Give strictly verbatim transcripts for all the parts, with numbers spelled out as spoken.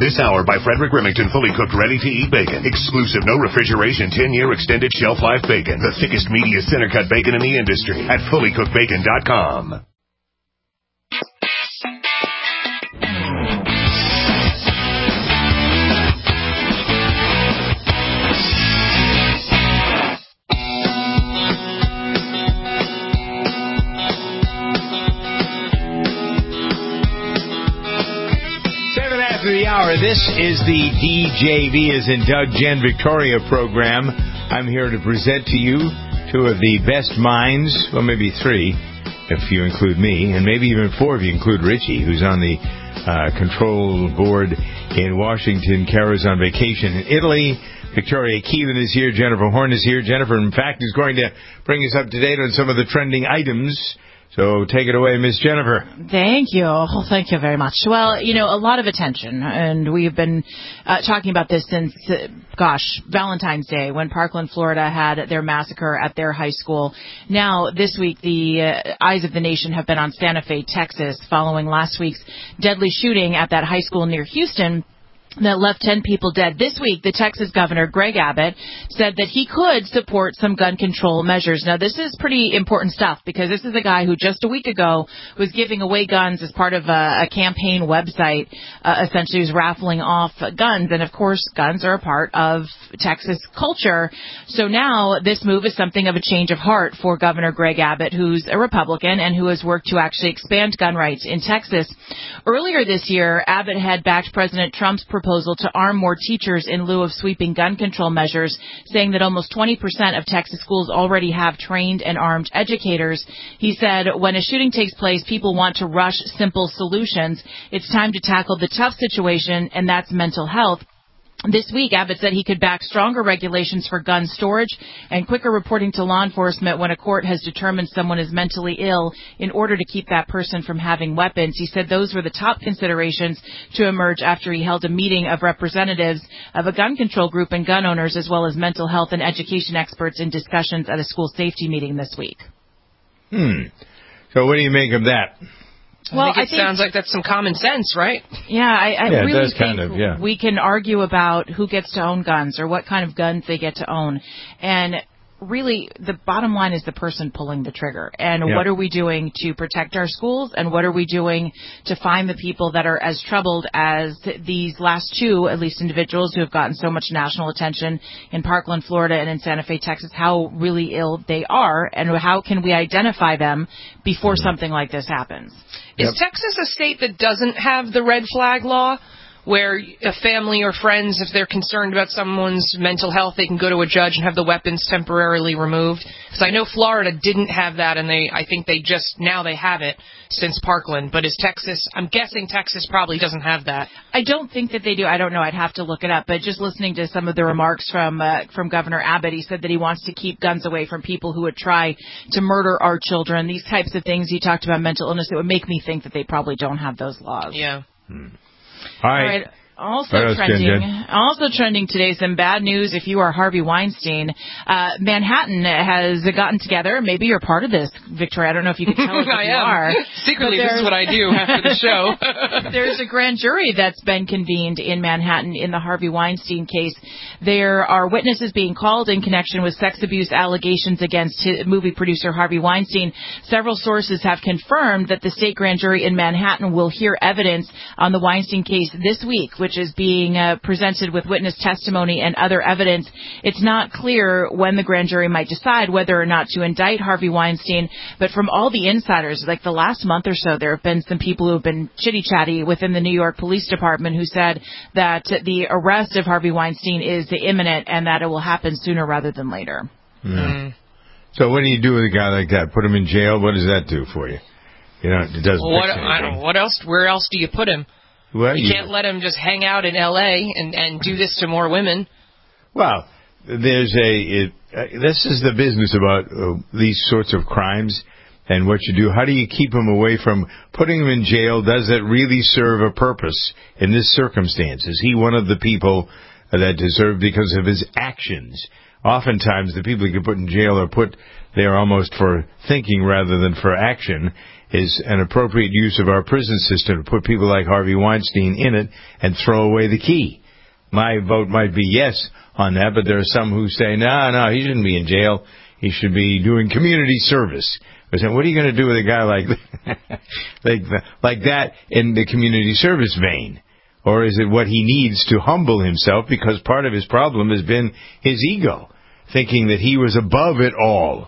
This hour by Frederick Remington, fully cooked, ready-to-eat bacon. Exclusive, no refrigeration, ten-year extended shelf life bacon. The thickest, meatiest, center-cut bacon in the industry at fully cooked bacon dot com. The hour. This is the D J V, as in Doug Jen Victoria program. I'm here to present to you two of the best minds, well, maybe three, if you include me, and maybe even four if you include Richie, who's on the uh, control board in Washington. Kara's on vacation in Italy. Victoria Keelan is here. Jennifer Horn is here. Jennifer, in fact, is going to bring us up to date on some of the trending items. So take it away, Miss Jennifer. Thank you. Oh, thank you very much. Well, you know, a lot of attention, and we've been uh, talking about this since, uh, gosh, Valentine's Day, when Parkland, Florida had their massacre at their high school. Now, this week, the uh, eyes of the nation have been on Santa Fe, Texas, following last week's deadly shooting at that high school near Houston that left ten people dead. This week, the Texas governor, Greg Abbott, said that he could support some gun control measures. Now, this is pretty important stuff, because this is a guy who just a week ago was giving away guns as part of a, a campaign website. Uh, essentially, was raffling off guns. And, of course, guns are a part of Texas culture. So now this move is something of a change of heart for Governor Greg Abbott, who's a Republican and who has worked to actually expand gun rights in Texas. Earlier this year, Abbott had backed President Trump's proposal proposal to arm more teachers in lieu of sweeping gun control measures, saying that almost twenty percent of Texas schools already have trained and armed educators. He said, when a shooting takes place, people want to rush simple solutions. It's time to tackle the tough situation, and that's mental health. This week, Abbott said he could back stronger regulations for gun storage and quicker reporting to law enforcement when a court has determined someone is mentally ill in order to keep that person from having weapons. He said those were the top considerations to emerge after he held a meeting of representatives of a gun control group and gun owners, as well as mental health and education experts, in discussions at a school safety meeting this week. Hmm. So what do you make of that? I well, think it I think, sounds like that's some common sense, right? Yeah, I, I yeah, really think kind of, yeah. we can argue about who gets to own guns or what kind of guns they get to own. And really, the bottom line is the person pulling the trigger. And yeah. what are we doing to protect our schools? And what are we doing to find the people that are as troubled as these last two, at least individuals who have gotten so much national attention in Parkland, Florida, and in Santa Fe, Texas, how really ill they are, and how can we identify them before mm-hmm. something like this happens? Is Yep. Texas a state that doesn't have the red flag law, where a family or friends, if they're concerned about someone's mental health, they can go to a judge and have the weapons temporarily removed? Because I know Florida didn't have that, and they I think they just, now they have it since Parkland. But is Texas, I'm guessing Texas probably doesn't have that. I don't think that they do. I don't know. I'd have to look it up. But just listening to some of the remarks from uh, from Governor Abbott, he said that he wants to keep guns away from people who would try to murder our children. These types of things. He talked about mental illness. It would make me think that they probably don't have those laws. Yeah. Hmm. All right. All right. Also What else, trending, Jen, Jen? also trending today, some bad news if you are Harvey Weinstein. Uh, Manhattan has gotten together. Maybe you're part of this, Victoria. I don't know if you can tell us if I you am. are. Secretly, this is what I do after the show. There's a grand jury that's been convened in Manhattan in the Harvey Weinstein case. There are witnesses being called in connection with sex abuse allegations against movie producer Harvey Weinstein. Several sources have confirmed that the state grand jury in Manhattan will hear evidence on the Weinstein case this week, which is being uh, presented with witness testimony and other evidence. It's not clear when the grand jury might decide whether or not to indict Harvey Weinstein, but from all the insiders, like the last month or so, there have been some people who have been chitty-chatty within the New York Police Department who said that the arrest of Harvey Weinstein is imminent and that it will happen sooner rather than later. Yeah. Mm. So what do you do with a guy like that? Put him in jail? What does that do for you? You know, it doesn't well, what, fix I don't anything. know. What else? Where else do you put him? Well, you, you can't let him just hang out in L A and, and do this to more women. Well, there's a it, uh, this is the business about uh, these sorts of crimes and what you do. How do you keep him away from putting him in jail? Does it really serve a purpose in this circumstance? Is he one of the people that deserve because of his actions? Oftentimes, the people you get put in jail are put there almost for thinking rather than for action. is an appropriate use of our prison system to put people like Harvey Weinstein in it and throw away the key. My vote might be yes on that, but there are some who say, no, no, he shouldn't be in jail. He should be doing community service. I said, what are you going to do with a guy like like like that in the community service vein? Or is it what he needs to humble himself, because part of his problem has been his ego, thinking that he was above it all,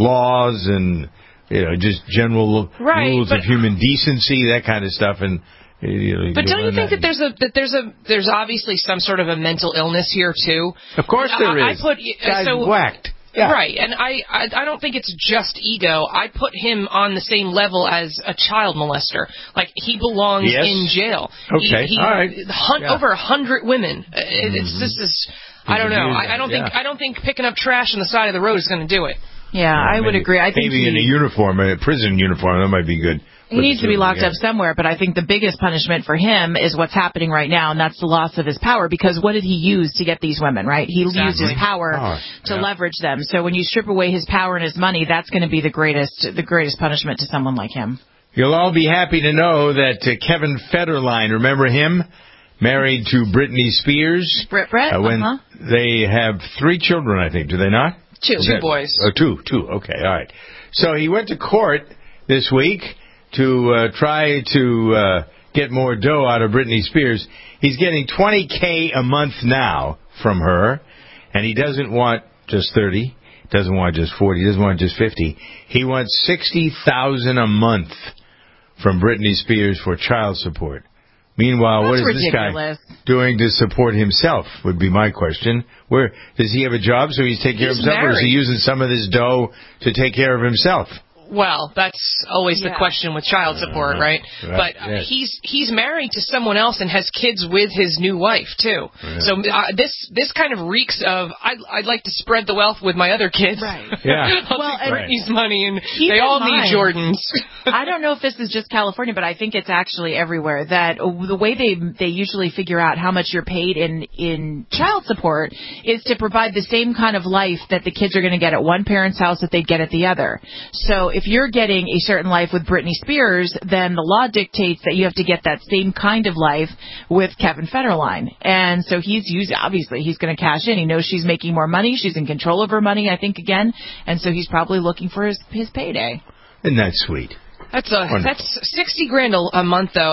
laws and, you know, just general right, rules of human decency, that kind of stuff. And you know, but don't you think that, that there's a that there's a there's obviously some sort of a mental illness here too? Of course there I, is. I put Guy's so whacked. Yeah. Right, and I, I I don't think it's just ego. I put him on the same level as a child molester. Like, he belongs yes. in jail. Okay, he, he, all right. Hun- yeah. Over a hundred women. It, mm-hmm. It's this is. I don't know. I, I don't yeah. think I don't think picking up trash on the side of the road is going to do it. Yeah, well, I maybe, would agree. I think maybe he, in a uniform, a prison uniform, that might be good. He needs to be locked up somewhere, but I think the biggest punishment for him is what's happening right now, and that's the loss of his power, because what did he use to get these women, right? He exactly. used his power oh, to yeah. leverage them. So when you strip away his power and his money, that's going to be the greatest the greatest punishment to someone like him. You'll all be happy to know that uh, Kevin Federline, remember him? Married to Britney Spears. Brit Brit, uh, when uh-huh. They have three children, I think. Do they not? Two. Is two that, boys. Oh, two. Two. Okay, all right. So he went to court this week to uh, try to uh, get more dough out of Britney Spears. He's getting twenty K a month now from her, and he doesn't want just thirty, doesn't want just forty, doesn't want just fifty. He wants sixty thousand dollars a month from Britney Spears for child support. Meanwhile, That's what is ridiculous. this guy doing to support himself, would be my question. Where does he have a job so he's taking care of He's himself, married. or is he using some of this dough to take care of himself? Well, that's always yeah. the question with child support, Uh, right? right, But yes. he's he's married to someone else and has kids with his new wife too. Yeah. So uh, this this kind of reeks of I'd, I'd like to spread the wealth with my other kids. Right. Yeah. I'll Well, take and- Britney's money, and Keep they in all mind- need Jordans. I don't know if this is just California, but I think it's actually everywhere, that the way they they usually figure out how much you're paid in, in child support is to provide the same kind of life that the kids are going to get at one parent's house that they'd get at the other. So if you're getting a certain life with Britney Spears, then the law dictates that you have to get that same kind of life with Kevin Federline. And so he's used, obviously, he's going to cash in. He knows she's making more money. She's in control of her money, I think, again. And so he's probably looking for his, his payday. Isn't that sweet? That's a Wonderful. that's sixty grand a, a month though.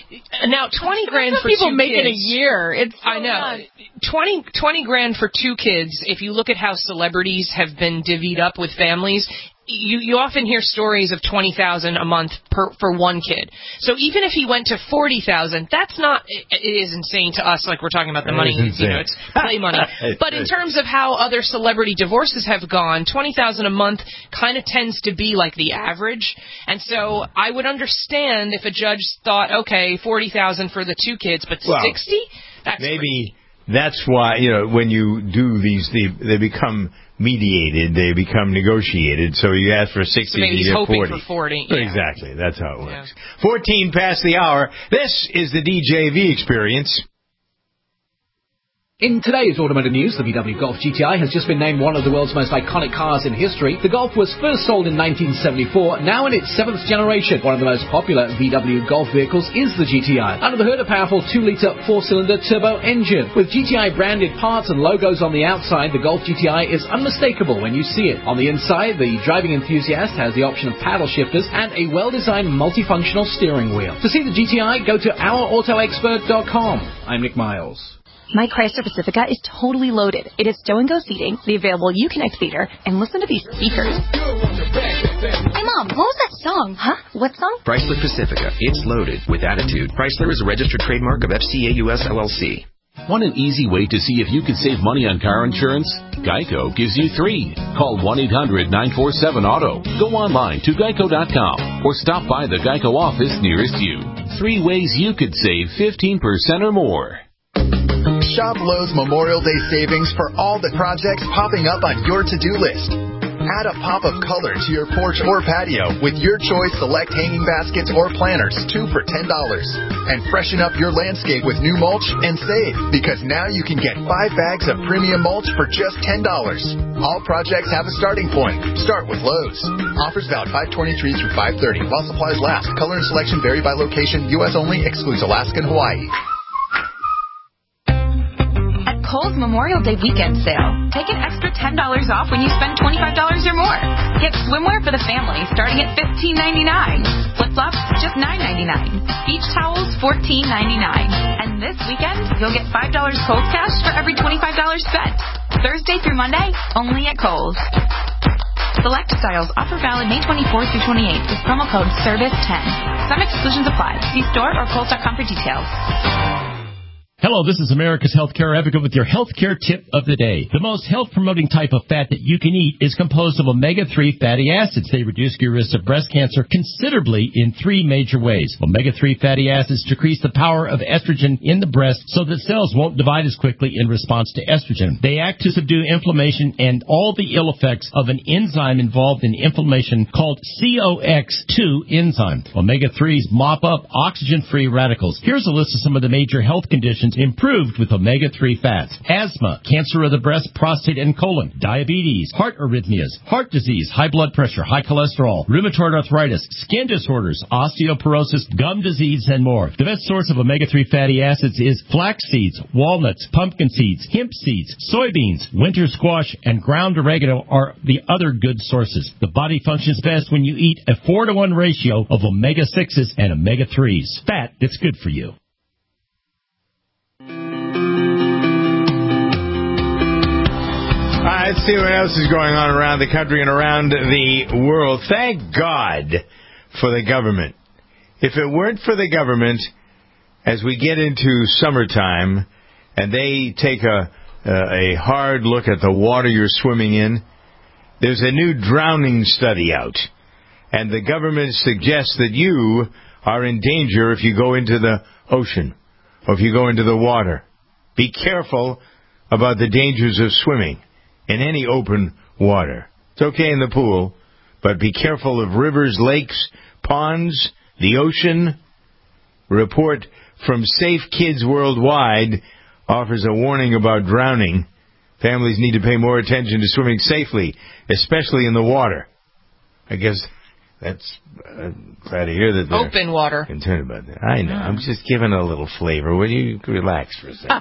Now twenty grand That's for what people two make in a kids. year. It's so I know. nuts. twenty, twenty grand for two kids, if you look at how celebrities have been divvied up with families, you, you often hear stories of twenty thousand a month per, for one kid. So even if he went to forty thousand, that's not, it, it is insane to us, like we're talking about the It money, is you know, insane. it's play money. But in terms of how other celebrity divorces have gone, twenty thousand a month kind of tends to be like the average. And so I would understand if a judge thought, okay, forty thousand for the two kids, but Well, sixty? That's Maybe that's why, you know, when you do these, they, they become mediated, they become negotiated. So you ask for sixty, So maybe you he's get hoping forty. for forty. Yeah. Exactly, that's how it works. Yeah. fourteen past the hour. This is the D J V experience. In today's automotive news, the V W Golf G T I has just been named one of the world's most iconic cars in history. The Golf was first sold in nineteen seventy-four, now in its seventh generation. One of the most popular V W Golf vehicles is the G T I. Under the hood, a powerful two litre four-cylinder turbo engine. With G T I branded parts and logos on the outside, the Golf G T I is unmistakable when you see it. On the inside, the driving enthusiast has the option of paddle shifters and a well-designed multifunctional steering wheel. To see the G T I, go to our auto expert dot com. I'm Nick Miles. My Chrysler Pacifica is totally loaded. It has stow and go seating, the available Uconnect feature, and listen to these speakers. Hey Mom, what was that song? Huh? What song? Chrysler Pacifica. It's loaded with attitude. Chrysler is a registered trademark of F C A U S L L C. Want an easy way to see if you can save money on car insurance? Geico gives you three. Call one eight hundred nine four seven auto. Go online to geico dot com or stop by the Geico office nearest you. Three ways you could save fifteen percent or more. Shop Lowe's Memorial Day savings for all the projects popping up on your to-do list. Add a pop of color to your porch or patio with your choice select hanging baskets or planters, two for ten dollars. And freshen up your landscape with new mulch and save, because now you can get five bags of premium mulch for just ten dollars. All projects have a starting point. Start with Lowe's. Offers valid five twenty-three through five thirty while supplies last. Color and selection vary by location. U S only. Excludes Alaska and Hawaii. Kohl's Memorial Day weekend sale. Take an extra ten dollars off when you spend twenty-five dollars or more. Get swimwear for the family starting at fifteen ninety-nine. Flip-flops, just nine ninety-nine. Beach towels, fourteen ninety-nine. And this weekend, you'll get five dollars Kohl's cash for every twenty-five dollars spent. Thursday through Monday, only at Kohl's. Select styles. Offer valid May twenty-fourth through twenty-eighth with promo code service ten. Some exclusions apply. See store or Kohl's dot com for details. Hello, this is America's Healthcare Advocate with your healthcare tip of the day. The most health-promoting type of fat that you can eat is composed of omega three fatty acids. They reduce your risk of breast cancer considerably in three major ways. omega three fatty acids decrease the power of estrogen in the breast so that cells won't divide as quickly in response to estrogen. They act to subdue inflammation and all the ill effects of an enzyme involved in inflammation called C O X two enzyme. omega threes mop up oxygen-free radicals. Here's a list of some of the major health conditions improved with omega three fats: asthma, cancer of the breast, prostate, and colon, diabetes, heart arrhythmias, heart disease, high blood pressure, high cholesterol, rheumatoid arthritis, skin disorders, osteoporosis, gum disease, and more. The best source of omega three fatty acids is flax seeds, walnuts, pumpkin seeds, hemp seeds, soybeans, winter squash, and ground oregano are the other good sources. The body functions best when you eat a four to one ratio of omega sixes and omega threes. Fat that's good for you. All right, let's see what else is going on around the country and around the world. Thank God for the government. If it weren't for the government, as we get into summertime and they take a, a hard look at the water you're swimming in, there's a new drowning study out. And the government suggests that you are in danger if you go into the ocean or if you go into the water. Be careful about the dangers of swimming in any open water. It's okay in the pool, but be careful of rivers, lakes, ponds, the ocean. A report from Safe Kids Worldwide offers a warning about drowning. Families need to pay more attention to swimming safely, especially in the water. I guess that's uh, glad to hear that they're open water concerned about that. I know. Mm. I'm just giving a little flavor. Will you relax for a second?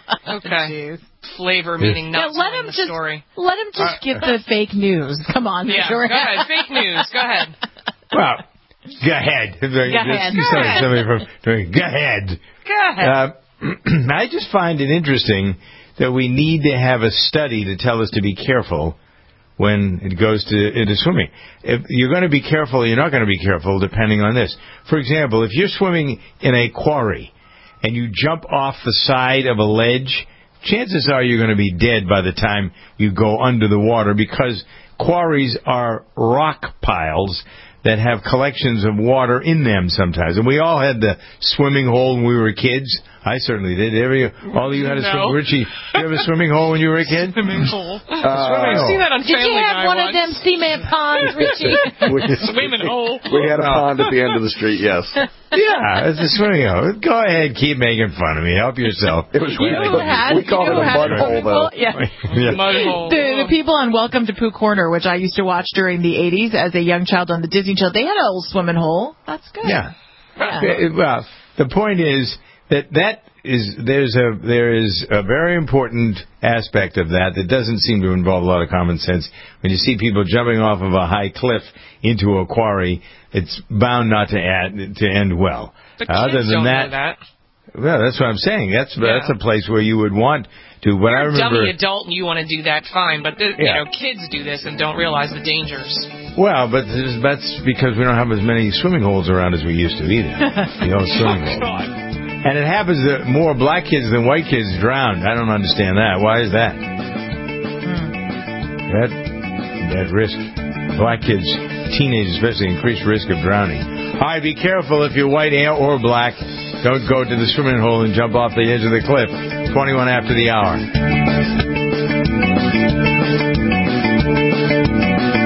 Okay. Flavor meaning not yeah, let him the just, story. Let him just uh, give the fake news. Come on, yeah. Go ahead. Fake news. Go ahead. Well, go ahead. Go ahead. Go ahead. Somebody from, go ahead. Go ahead. Uh, I just find it interesting that we need to have a study to tell us to be careful when it goes to into swimming. If you're going to be careful, you're not going to be careful depending on this. For example, if you're swimming in a quarry and you jump off the side of a ledge, chances are you're going to be dead by the time you go under the water, because quarries are rock piles that have collections of water in them sometimes. And we all had the swimming hole when we were kids. I certainly did. Every, all of you had a no. swimming Richie, you have a swimming hole when you were a kid? Swimming hole. Uh, swimming I've seen that on Did Family you have Guy one once. of them cement ponds, Richie? Swimming hole. We had a pond at the end of the street, yes. Yeah, it's a swimming hole. Go ahead, keep making fun of me. Help yourself. It was you we, had, we called it a mud hole, though. Yeah. yeah. Mud hole. The, the people on Welcome to Pooh Corner, which I used to watch during the eighties as a young child on the Disney Channel, they had a little swimming hole. That's good. Yeah. yeah. Well, the point is that that is there's a there is a very important aspect of that that doesn't seem to involve a lot of common sense. When you see people jumping off of a high cliff into a quarry, it's bound not to add to end well. But Other kids than don't that, know that. Well, that's what I'm saying. That's yeah. that's a place where you would want to. When You're I remember, a dummy adult and you want to do that, fine. But the, yeah. you know, kids do this and don't realize the dangers. Well, but that's because we don't have as many swimming holes around as we used to either. The old swimming oh, holes. And it happens that more black kids than white kids drown. I don't understand that. Why is that? Hmm. That that risk. Black kids, teenagers especially, increased risk of drowning. All right, be careful if you're white or black. Don't go to the swimming hole and jump off the edge of the cliff. twenty-one after the hour.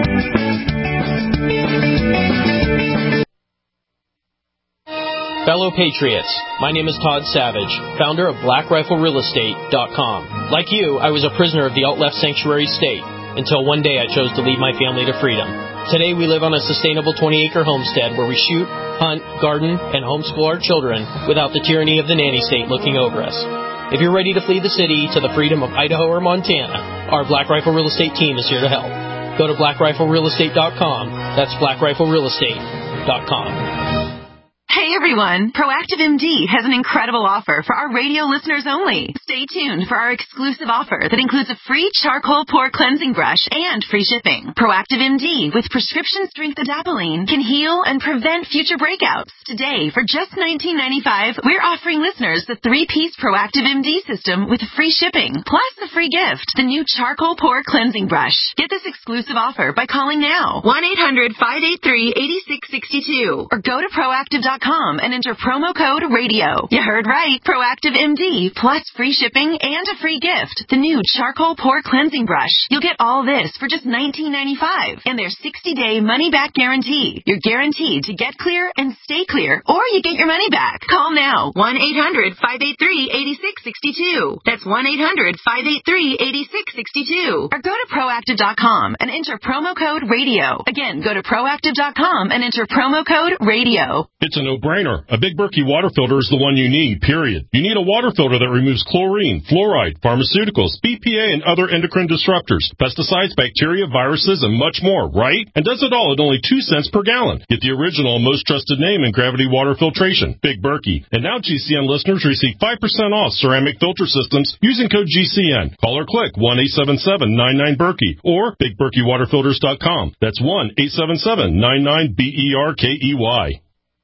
Fellow Patriots, my name is Todd Savage, founder of Black Rifle Real Estate dot com. Like you, I was a prisoner of the alt-left sanctuary state until one day I chose to lead my family to freedom. Today we live on a sustainable twenty-acre homestead where we shoot, hunt, garden, and homeschool our children without the tyranny of the nanny state looking over us. If you're ready to flee the city to the freedom of Idaho or Montana, our Black Rifle Real Estate team is here to help. Go to Black Rifle Real Estate dot com. That's Black Rifle Real Estate dot com. Hey everyone, Proactive M D has an incredible offer for our radio listeners only. Stay tuned for our exclusive offer that includes a free charcoal pore cleansing brush and free shipping. Proactive M D with prescription strength adapalene can heal and prevent future breakouts. Today, for just nineteen ninety-five dollars, we're offering listeners the three-piece Proactive M D system with free shipping, plus the free gift, the new charcoal pore cleansing brush. Get this exclusive offer by calling now, one eight hundred, five eight three, eight six six two, or go to proactive dot com and enter promo code radio. You heard right. Proactive M D plus free shipping and a free gift. The new charcoal pore cleansing brush. You'll get all this for just nineteen ninety-five dollars and their sixty-day money-back guarantee. You're guaranteed to get clear and stay clear, or you get your money back. Call now. one eight hundred, five eight three, eight six six two. That's one eight hundred, five eight three, eight six six two. Or go to proactive dot com and enter promo code radio. Again, go to proactive dot com and enter promo code radio. It's a no-brainer. A Big Berkey water filter is the one you need, period. You need a water filter that removes chlorine, fluoride, pharmaceuticals, B P A, and other endocrine disruptors, pesticides, bacteria, viruses, and much more, right? And does it all at only two cents per gallon. Get the original, most trusted name in gravity water filtration, Big Berkey. And now G C N listeners receive five percent off ceramic filter systems using code G C N. Call or click one eight seven seven, nine nine, Berkey or big berkey water filters dot com. That's one eight seven seven, nine nine, B E R K E Y.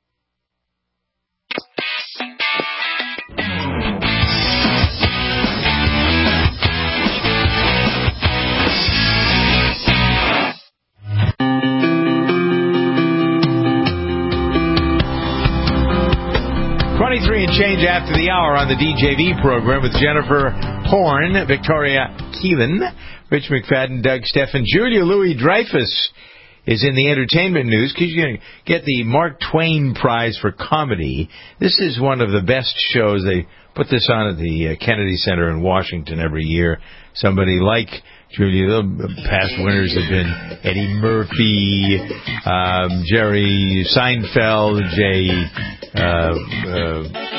twenty-three and change after the hour on the D J V program with Jennifer Horn, Victoria Keelan, Rich McFadden, Doug Steffen. Julia Louis-Dreyfus is in the entertainment news because you're going to get the Mark Twain Prize for Comedy. This is one of the best shows. They put this on at the uh, Kennedy Center in Washington every year. Somebody like Julia, the past winners have been Eddie Murphy, um, Jerry Seinfeld, Jay, uh, uh,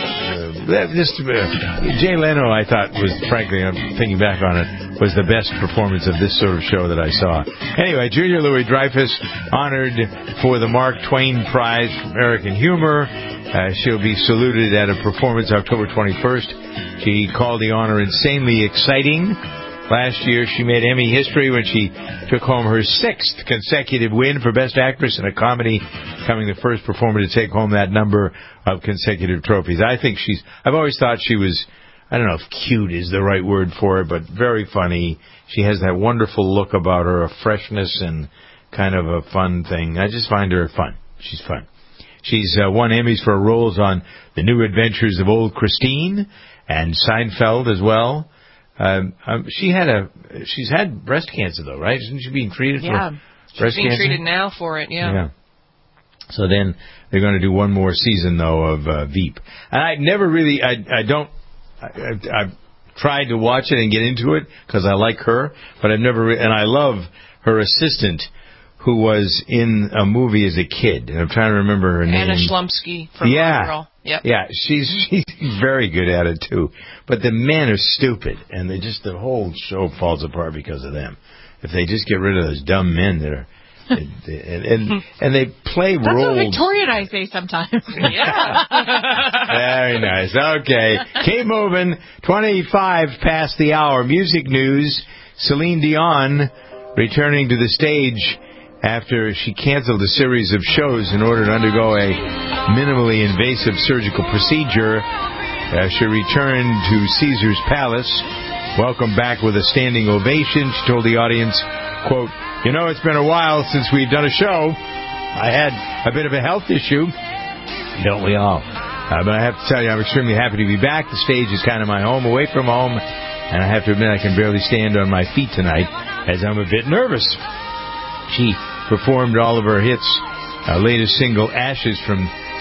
uh, just, uh, Jay Leno, I thought was, frankly, I'm thinking back on it, was the best performance of this sort of show that I saw. Anyway, Julia Louis-Dreyfus honored for the Mark Twain Prize for American Humor. Uh, she'll be saluted at a performance October twenty-first. She called the honor insanely exciting. Last year, she made Emmy history when she took home her sixth consecutive win for Best Actress in a Comedy, becoming the first performer to take home that number of consecutive trophies. I think she's, I've always thought she was, I don't know if cute is the right word for it, but very funny. She has that wonderful look about her, a freshness and kind of a fun thing. I just find her fun. She's fun. She's uh, won Emmys for her roles on The New Adventures of Old Christine and Seinfeld as well. Um, um, she had a, she's had breast cancer though, right? Isn't she being treated yeah. for She's breast being cancer? treated now for it, yeah. Yeah. So then they're going to do one more season though of uh, Veep. And I never really, I, I don't, I, I, I've tried to watch it and get into it because I like her, but I've never, re- and I love her assistant who was in a movie as a kid. And I'm trying to remember her Anna name. Anna Schlumsky from yeah. Girl. Yep. Yeah, she's she's very good at it too. But the men are stupid, and they just the whole show falls apart because of them. If they just get rid of those dumb men that are, they, they, and, and and they play That's roles. what Victoria and I say sometimes. Yeah. Very nice. Okay, keep moving. Twenty-five past the hour. Music news. Celine Dion returning to the stage after she canceled a series of shows in order to undergo a minimally invasive surgical procedure. Uh, she returned to Caesar's Palace, welcomed back with a standing ovation. She told the audience, quote, "You know, it's been a while since we've done a show. I had a bit of a health issue. Don't we all? Uh, but I have to tell you, I'm extremely happy to be back. The stage is kind of my home, away from home, and I have to admit I can barely stand on my feet tonight as I'm a bit nervous." She performed all of her hits, uh, latest single, Ashes, from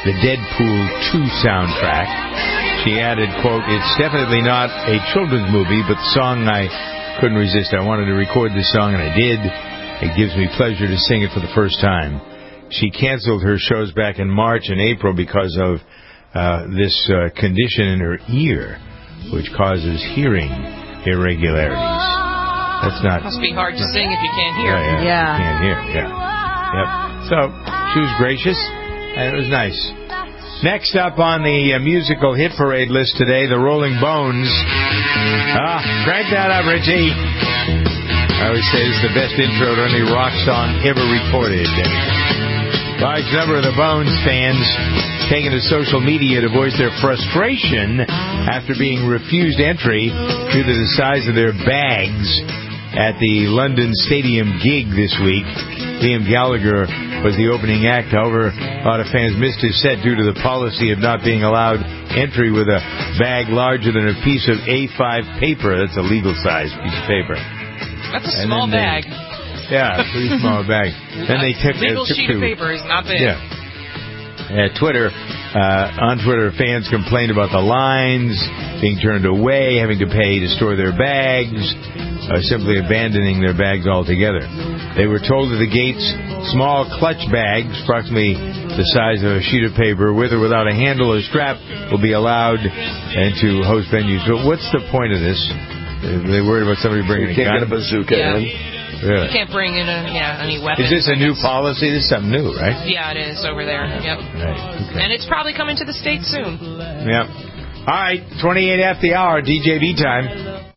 the Deadpool two soundtrack. She added, quote, "It's definitely not a children's movie, but the song I couldn't resist. I wanted to record this song, and I did. It gives me pleasure to sing it for the first time." She canceled her shows back in March and April because of uh, this uh, condition in her ear, which causes hearing irregularities. That's not... Must be hard to sing if you can't hear. Yeah, yeah, yeah. You can't hear, yeah. Yep. So, she was gracious, and it was nice. Next up on the uh, musical hit parade list today, the Rolling Bones. Ah, crank that up, Richie. I always say this is the best intro to any rock song ever recorded. Large number of the Bones fans taking to social media to voice their frustration after being refused entry due to the size of their bags at the London Stadium gig this week. Liam Gallagher was the opening act. However, a lot of fans missed his set due to the policy of not being allowed entry with a bag larger than a piece of A five paper. That's a legal-sized piece of paper. That's a And small they, bag. Yeah, a pretty small bag. Then they took legal uh, took sheet to, of paper is not big. Yeah. Uh, Twitter, uh, on Twitter, fans complained about the lines, being turned away, having to pay to store their bags, uh, simply abandoning their bags altogether. They were told at the gates, small clutch bags, approximately the size of a sheet of paper, with or without a handle or strap, will be allowed into host venues. So what's the point of this? Are they worried about somebody bringing you can't a gun? get a bazooka Yeah. in. Really? You can't bring in a, yeah, any weapons. Is this a new policy? This is something new, right? Yeah, it is over there. Yep. Right. Okay. And it's probably coming to the States soon. Yep. All right, twenty-eight after the hour, D J V time.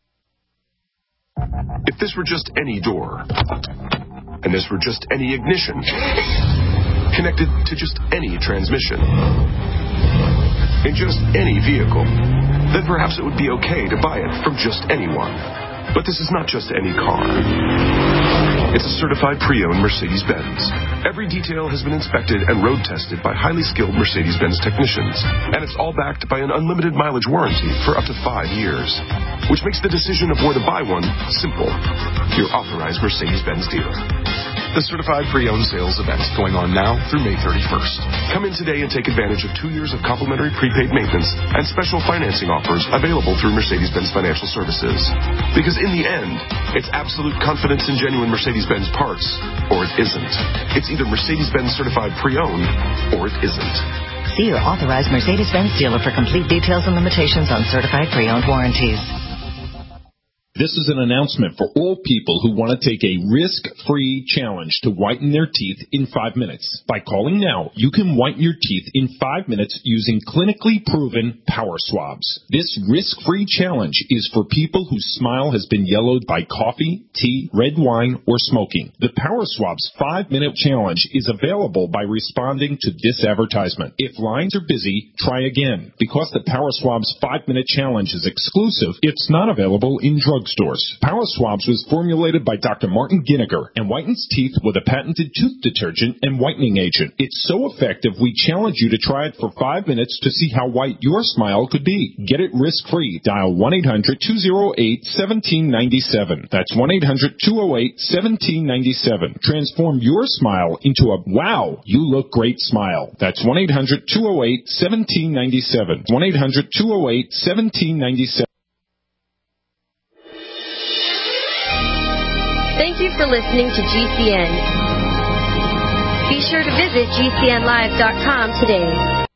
If this were just any door, and this were just any ignition, connected to just any transmission, in just any vehicle, then perhaps it would be okay to buy it from just anyone. But this is not just any car. It's a certified pre-owned Mercedes-Benz. Every detail has been inspected and road tested by highly skilled Mercedes-Benz technicians. And it's all backed by an unlimited mileage warranty for up to five years. Which makes the decision of where to buy one simple. Your authorized Mercedes-Benz dealer. The certified pre-owned sales event going on now through May thirty-first. Come in today and take advantage of two years of complimentary prepaid maintenance and special financing offers available through Mercedes-Benz Financial Services. Because in the end, it's absolute confidence in genuine Mercedes-Benz parts, or it isn't. It's either Mercedes-Benz certified pre-owned, or it isn't. See your authorized Mercedes-Benz dealer for complete details and limitations on certified pre-owned warranties. This is an announcement for all people who want to take a risk-free challenge to whiten their teeth in five minutes. By calling now, you can whiten your teeth in five minutes using clinically proven power swabs. This risk-free challenge is for people whose smile has been yellowed by coffee, tea, red wine, or smoking. The Power Swabs five-minute challenge is available by responding to this advertisement. If lines are busy, try again. Because the Power Swabs five-minute challenge is exclusive, it's not available in drug stores. Power Swabs was formulated by Doctor Martin Ginniger and whitens teeth with a patented tooth detergent and whitening agent. It's so effective, we challenge you to try it for five minutes to see how white your smile could be. Get it risk-free. Dial one eight hundred two oh eight one seven nine seven. That's one eight hundred two oh eight one seven nine seven. Transform your smile into a wow, you look great smile. That's one eight hundred two oh eight one seven nine seven. one eight hundred two oh eight one seven nine seven. Thank you for listening to G C N. Be sure to visit G C N live dot com today.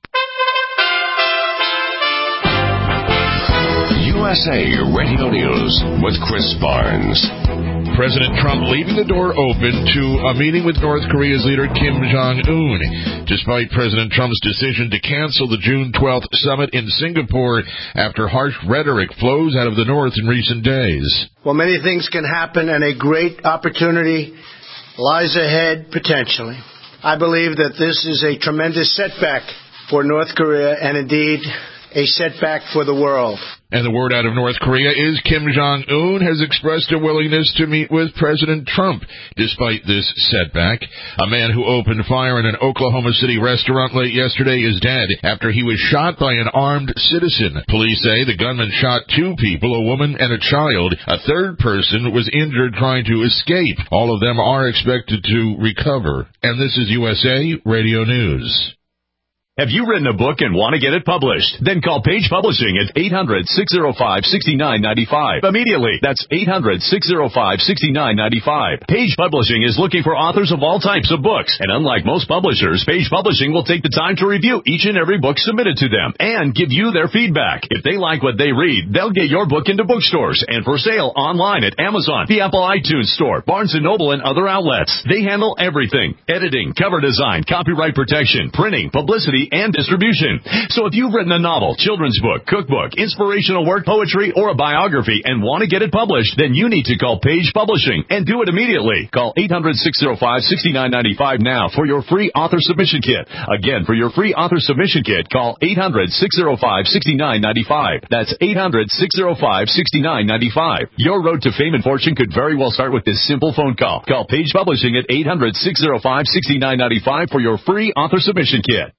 U S A Radio News with Chris Barnes. President Trump leaving the door open to a meeting with North Korea's leader Kim Jong-un, despite President Trump's decision to cancel the June twelfth summit in Singapore after harsh rhetoric flows out of the North in recent days. Well, many things can happen, and a great opportunity lies ahead, potentially. I believe that this is a tremendous setback for North Korea and, indeed, a setback for the world. And the word out of North Korea is Kim Jong-un has expressed a willingness to meet with President Trump, despite this setback. A man who opened fire in an Oklahoma City restaurant late yesterday is dead after he was shot by an armed citizen. Police say the gunman shot two people, a woman and a child. A third person was injured trying to escape. All of them are expected to recover. And this is U S A Radio News. Have you written a book and want to get it published? Then call Page Publishing at eight hundred, six oh five, six nine nine five. Immediately. That's eight hundred, six oh five, six nine nine five. Page Publishing is looking for authors of all types of books. And unlike most publishers, Page Publishing will take the time to review each and every book submitted to them and give you their feedback. If they like what they read, they'll get your book into bookstores and for sale online at Amazon, the Apple iTunes Store, Barnes and Noble, and other outlets. They handle everything: editing, cover design, copyright protection, printing, publicity, and distribution. So if you've written a novel, children's book, cookbook, inspirational work, poetry, or a biography and want to get it published, then you need to call Page Publishing and do it immediately. Call eight hundred, six oh five, six nine nine five now for your free author submission kit. Again, for your free author submission kit, call eight hundred, six oh five, six nine nine five. That's eight hundred, six oh five, six nine nine five. Your road to fame and fortune could very well start with this simple phone call. Call Page Publishing at eight hundred, six oh five, six nine nine five for your free author submission kit.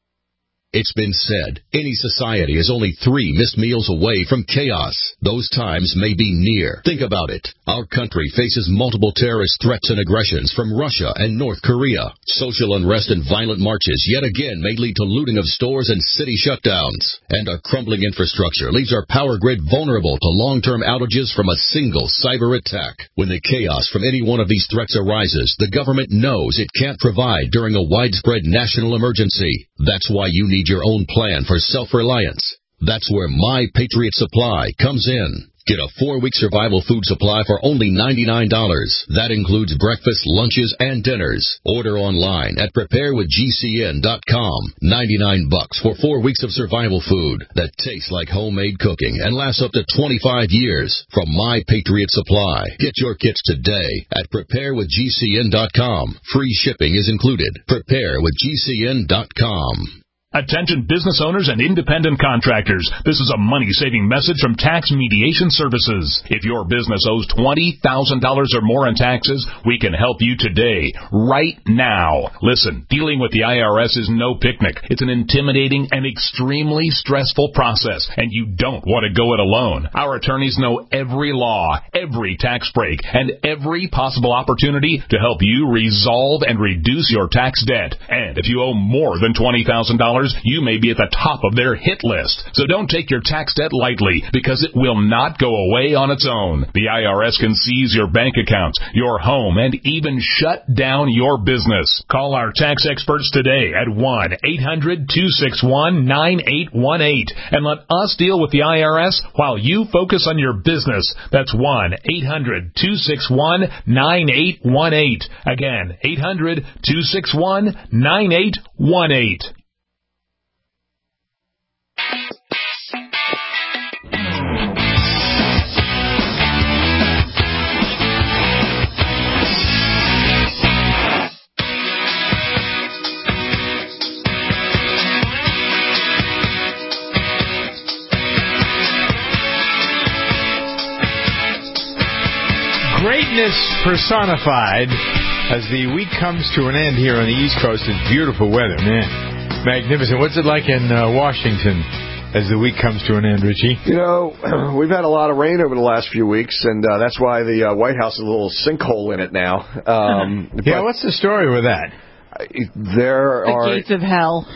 It's been said, any society is only three missed meals away from chaos. Those times may be near. Think about it. Our country faces multiple terrorist threats and aggressions from Russia and North Korea. Social unrest and violent marches yet again may lead to looting of stores and city shutdowns. And our crumbling infrastructure leaves our power grid vulnerable to long-term outages from a single cyber attack. When the chaos from any one of these threats arises, the government knows it can't provide during a widespread national emergency. That's why you need your own plan for self-reliance. That's where My Patriot Supply comes in. Get a four-week survival food supply for only ninety-nine dollars. That includes breakfast, lunches, and dinners. Order online at prepare with G C N dot com. ninety-nine bucks for four weeks of survival food that tastes like homemade cooking and lasts up to twenty-five years from My Patriot Supply. Get your kits today at prepare with G C N dot com. Free shipping is included. prepare with G C N dot com. Attention business owners and independent contractors. This is a money-saving message from Tax Mediation Services. If your business owes twenty thousand dollars or more in taxes, we can help you today, right now. Listen, dealing with the I R S is no picnic. It's an intimidating and extremely stressful process, and you don't want to go it alone. Our attorneys know every law, every tax break, and every possible opportunity to help you resolve and reduce your tax debt. And if you owe more than twenty thousand dollars, you may be at the top of their hit list. So don't take your tax debt lightly, because it will not go away on its own. The I R S can seize your bank accounts, your home, and even shut down your business. Call our tax experts today at one eight hundred, two six one, nine eight one eight and let us deal with the I R S while you focus on your business. That's one eight hundred, two six one, nine eight one eight. Again, eight hundred, two six one, nine eight one eight. Greatness personified as the week comes to an end here on the East Coast. It's beautiful weather, man. Magnificent. What's it like in uh, Washington as the week comes to an end, Richie? You know, we've had a lot of rain over the last few weeks, and uh, that's why the uh, White House has a little sinkhole in it now. Um, yeah, what's the story with that? There the are... gates of hell.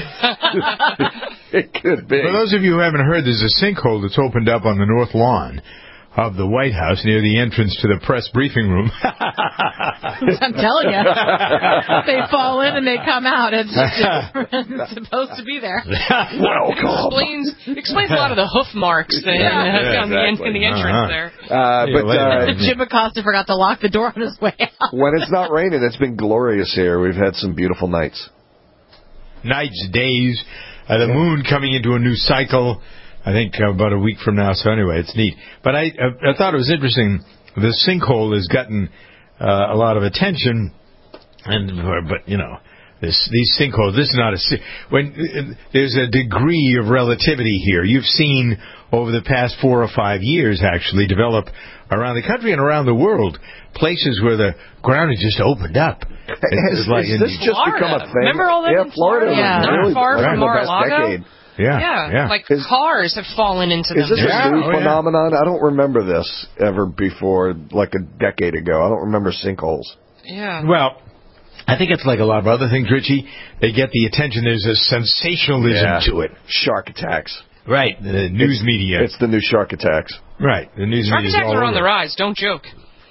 It could be. For those of you who haven't heard, there's a sinkhole that's opened up on the north lawn of the White House near the entrance to the press briefing room. I'm telling you. They fall in and they come out. It's, it's supposed to be there. Welcome. Explains, explains a lot of the hoof marks that, yeah. Yeah, exactly. in, the, in the entrance uh-huh. there. Uh, but uh, Jim Acosta forgot to lock the door on his way out. When it's not raining, it's been glorious here. We've had some beautiful nights. Nights, days, uh, the moon coming into a new cycle. I think uh, about a week from now, so anyway, it's neat. But I uh, I thought it was interesting. The sinkhole has gotten uh, a lot of attention, and but, you know, this, these sinkholes, this is not a... when uh, there's a degree of relativity here. You've seen over the past four or five years, actually, develop around the country and around the world places where the ground has just opened up. Has, like has this just Florida. become a thing? Remember all that yeah, in Florida? Florida Yeah, not really far from Mar-a-Lago. decade. Yeah, yeah, yeah. like is, cars have fallen into them. Is this yeah. a new oh, phenomenon? Yeah. I don't remember this ever before, like a decade ago. I don't remember sinkholes. Yeah. Well, I think it's like a lot of other things, Richie. They get the attention. There's a sensationalism yeah. to it. Shark attacks. Right. The news it's, media. It's the new shark attacks. Right. The news shark media. Shark attacks are on the rise. Don't joke.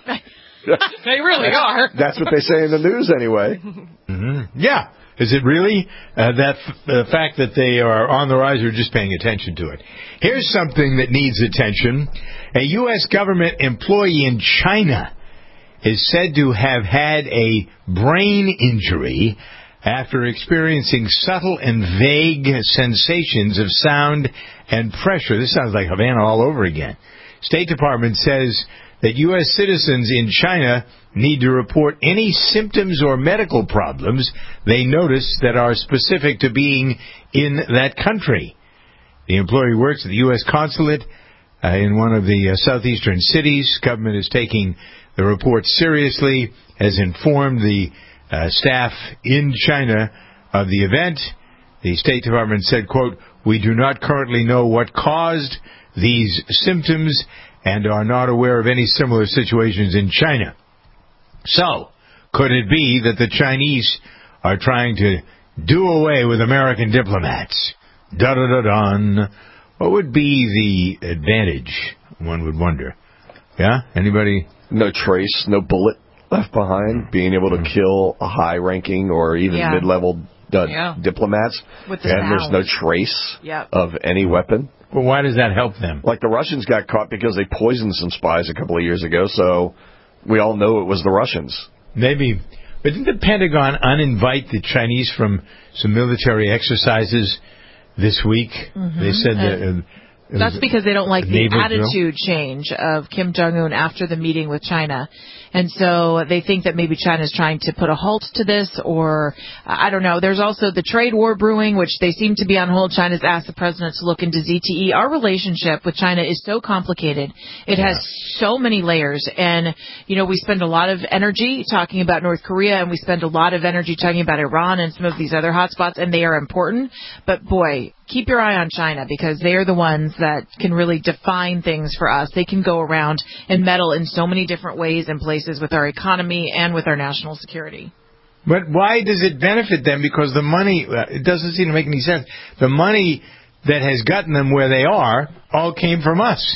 They really are. That's what they say in the news anyway. Mm-hmm. Yeah. Is it really uh, that the uh, fact that they are on the rise, or just paying attention to it? Here's something that needs attention. A U S government employee in China is said to have had a brain injury after experiencing subtle and vague sensations of sound and pressure. This sounds like Havana all over again. State Department says that U S citizens in China need to report any symptoms or medical problems they notice that are specific to being in that country. The employee works at the U S consulate uh, in one of the uh, southeastern cities. Government is taking the report seriously, has informed the uh, staff in China of the event. The State Department said, quote, "We do not currently know what caused these symptoms and are not aware of any similar situations in China." So, could it be that the Chinese are trying to do away with American diplomats? Da-da-da-dun. What would be the advantage, one would wonder? Yeah? Anybody? No trace, no bullet left behind, being able to kill a high-ranking or even yeah. mid-level uh, yeah. diplomats, With the and sound. there's no trace yep. of any weapon. Well, why does that help them? Like the Russians got caught because they poisoned some spies a couple of years ago, so we all know it was the Russians. Maybe. But didn't the Pentagon uninvite the Chinese from some military exercises this week? Mm-hmm. They said that... Uh, That's because they don't like the Naval attitude drill? change of Kim Jong-un after the meeting with China. And so they think that maybe China is trying to put a halt to this, or uh, I don't know. There's also the trade war brewing, which they seem to be on hold. China's asked the president to look into Z T E. Our relationship with China is so complicated. It yeah. has so many layers. And, you know, we spend a lot of energy talking about North Korea, and we spend a lot of energy talking about Iran and some of these other hotspots, and they are important. But, boy, keep your eye on China, because they are the ones that can really define things for us. They can go around and meddle in so many different ways and places with our economy and with our national security. But why does it benefit them? Because the money, uh, it doesn't seem to make any sense. The money that has gotten them where they are all came from us.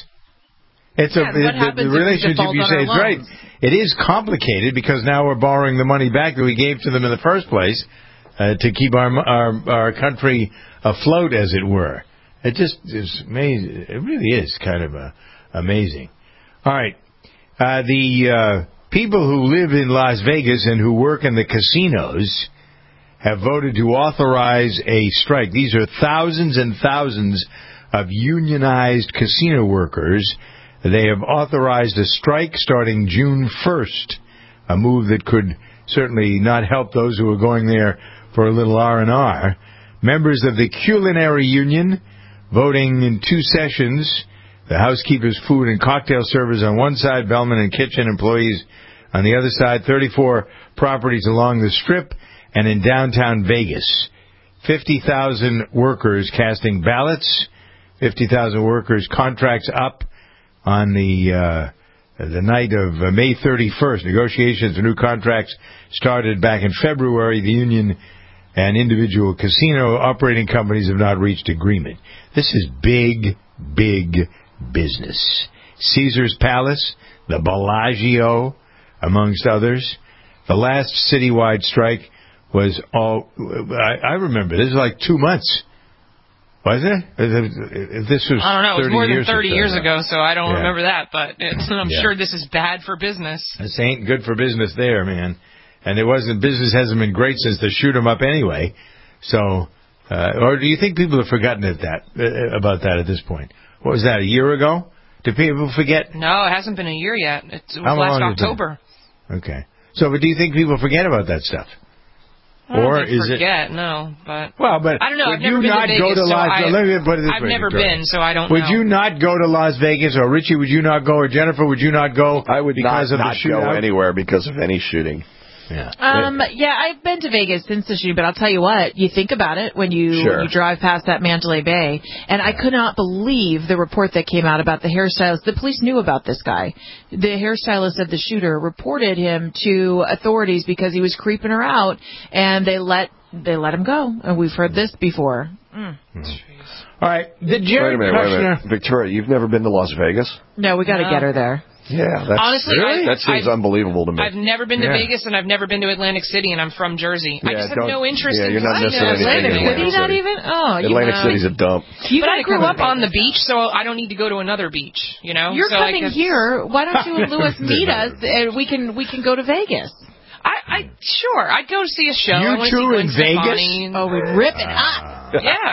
It's yeah, a the, the, the relationship you say is right. It is complicated because now we're borrowing the money back that we gave to them in the first place uh, to keep our, our our country afloat, as it were. It just is amazing. It really is kind of uh, amazing. All right, uh, the uh, people who live in Las Vegas and who work in the casinos have voted to authorize a strike. These are thousands and thousands of unionized casino workers. They have authorized a strike starting June first, a move that could certainly not help those who are going there for a little R and R. Members of the Culinary Union voting in two sessions. The housekeepers, food, and cocktail servers on one side, bellman and kitchen employees on the other side. thirty-four properties along the Strip and in downtown Vegas. fifty thousand workers casting ballots. fifty thousand workers contracts up on the uh, the night of uh, May thirty-first. Negotiations for new contracts started back in February. The union and individual casino operating companies have not reached agreement. This is big, big business. Caesar's Palace, the Bellagio, amongst others. The last citywide strike was all, I, I remember, this was like two months. Was it? If this was I don't know. It was more than thirty years ago, so I don't yeah. remember that. But it's, I'm yeah. sure this is bad for business. This ain't good for business there, man. And it wasn't. Business hasn't been great since they shoot them up anyway. So, uh, or do you think people have forgotten it that uh, about that at this point? What was that? A year ago? Do people forget? No, it hasn't been a year yet. It's, it was How last long October. Okay. So, but do you think people forget about that stuff? I don't or think is forget, it? no, but well, but I don't know. would I've never you been not to Vegas, go to so Las, I, let me put it this I've way, never Victoria. been, so I don't would know. you not go to Las Vegas, or Richie? Would you not go, or Jennifer? Would you not go? I would because not, of not the shootout? go anywhere because of any shooting. Yeah. Um, yeah, I've been to Vegas since the shooting, but I'll tell you what, you think about it when you, Sure. when you drive past that Mandalay Bay, and I could not believe the report that came out about the hairstylist. The police knew about this guy. The hairstylist of the shooter reported him to authorities because he was creeping her out, and they let they let him go. And we've heard this before. Mm. All right. The Jared wait a minute, wait a Kushner. minute. Victoria, you've never been to Las Vegas? No, we got to No. get her there. Yeah, that's, Honestly, I- that seems I've- unbelievable to me. I've never been to Yeah. Vegas, and I've never been to Atlantic City, and I'm from Jersey. I Yeah, just have don't- no interest yeah, in you're not I missing know, anything Atlantic in City, Atlantic not City. even. Oh, you Atlantic know. City's a dump. You but gotta I grew come to up on the Vegas. beach, so I don't need to go to another beach. You know, You're so I coming guess- here. Why don't you and Lewis meet us, and we can we can go to Vegas? I, I sure I'd go to see a show. You I wanna two see Gwen in Vegas? Stefani. Oh, we rip it up.